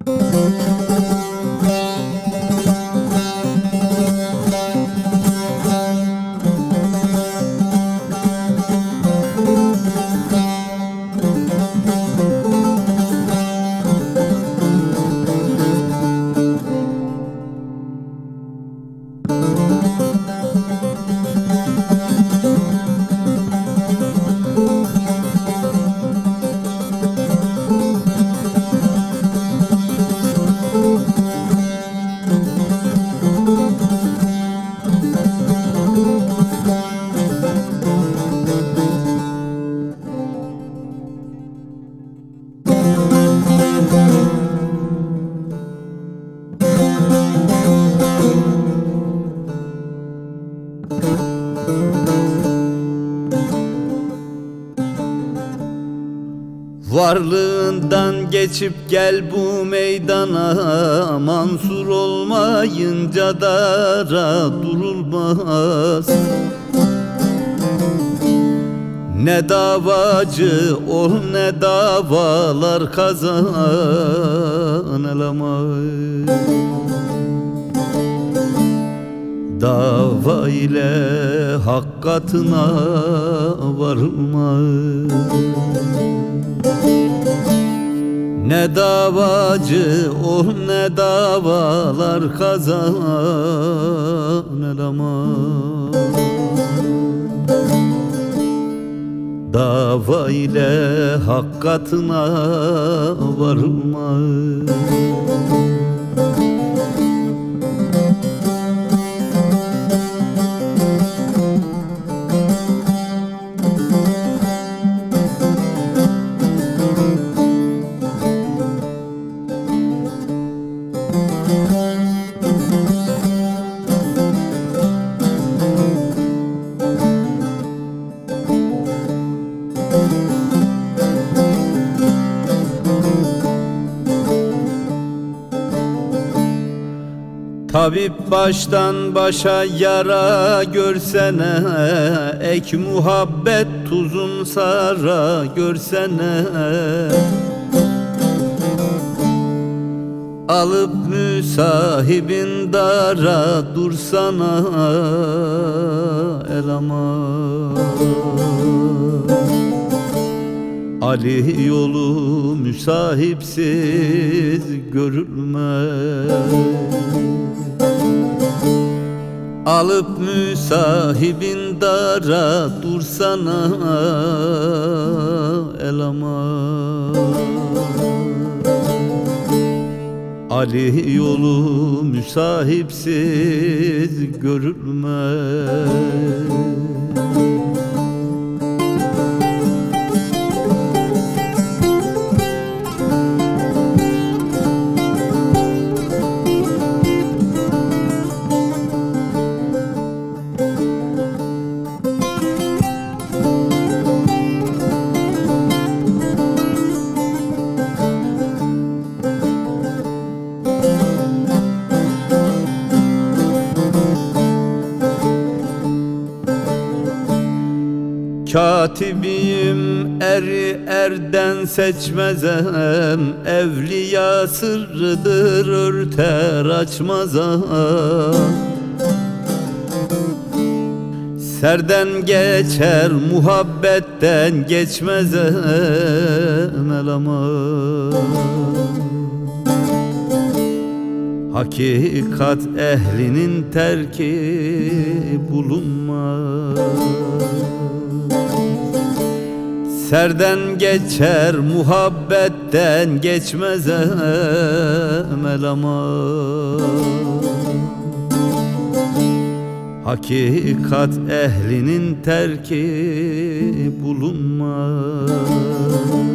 Varlığından geçip gel bu meydana, mansur olmayınca dara durulmaz. Ne davacı ol ne davalar kazanılamaz. Dava ile hak katına varılmaz. Ne davacı ol ne davalar kazanılamaz. Dava ile hak katına varılmaz. Tabip baştan başa yara görsene, ek muhabbet tuzun sara görsene. Alıp müsahibin dara dursana el aman. Ali yolu müsahipsiz görülmez. Alıp müsahibin dara dursana el aman. Ali yolu müsahipsiz görülmez. Katibiyim eri erden seçmezem, evliya sırrıdır örter açmazam. Serden geçer muhabbetten geçmezem el aman. Hakikat ehlinin terki bulunmaz. Serden geçer muhabbetten geçmezem el aman. Hakikat ehlinin terki bulunmaz.